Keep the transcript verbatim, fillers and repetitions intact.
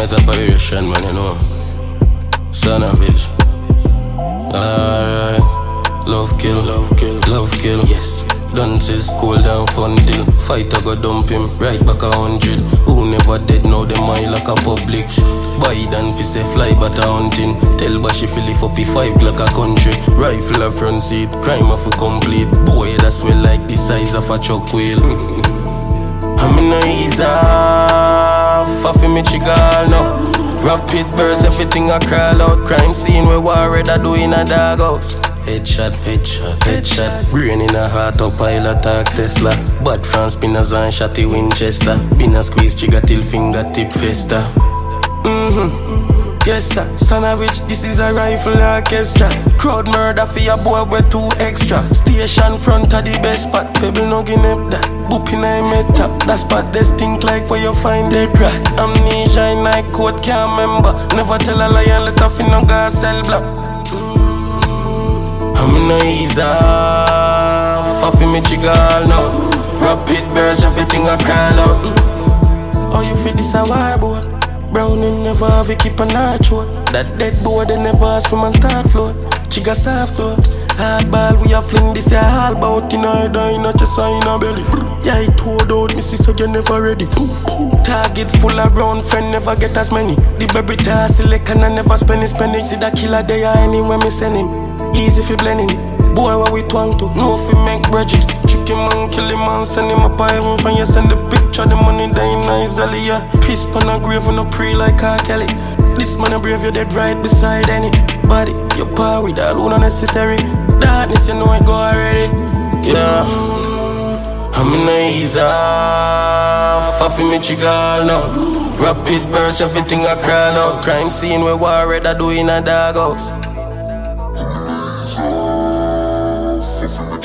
night operation, man, you know. Savage. Alright. Love kill, love kill, love kill. Yes. Dances, cool down, fun till fighter go dump him, right back a hundred. Who never dead now, them eye like a public. Biden fi say fly but a hunting. Tell Bashi fi lift up a five like a country. Rifle a front seat, crime of a complete. Boy, that's well like the size of a chuck wheel. I'm in a ease off, I fi me chigal now. Rapid burst, everything I crawl out. Crime scene where war red I do in a doghouse. Headshot, headshot, headshot. Brain in a heart up pile attacks Tesla. Bad France spinners and shotty Winchester. Been a squeeze trigger till fingertip festa. Mm-hmm. Yes sir, Savage, this is a rifle orchestra. Crowd murder for your boy with two extra. Station front of the best spot. Pebble no give up that. Booping I met top. That spot they stink like where you find dead rat. Amnesia in night court can't remember. Never tell a lie unless I feel no gas cell block. I'm in a ease off, I feel me chigal now. Rapid burst, everything I call out. Oh, you feel this a war boy? Browning never have it keep a notch one. That dead boy they never ask from and start float. Chiga soft though. Hardball we a fling this a all bout. In a head in a chest and in a belly. Yeah, it told out, me sister you never ready. Target full of round, friend never get as many. The baby tar select and I never spend it, spend it. See that killer there anywhere me send him. Easy fi blending. Boy what we twang to, no fi make bridges. Trick him and kill him and send him up a heaven. From you send the picture, the money dying nice alley, yeah. Piss pan a grave on a pre like R. Kelly. This man a brave, you dead right beside anybody. You par with all who not necessary. Darkness you know it go already. Yeah. I'm in a ease off, I feel me chigal now. Rapid burst, everything I crawl out. Crime scene where war red I do in a doghouse. Feel me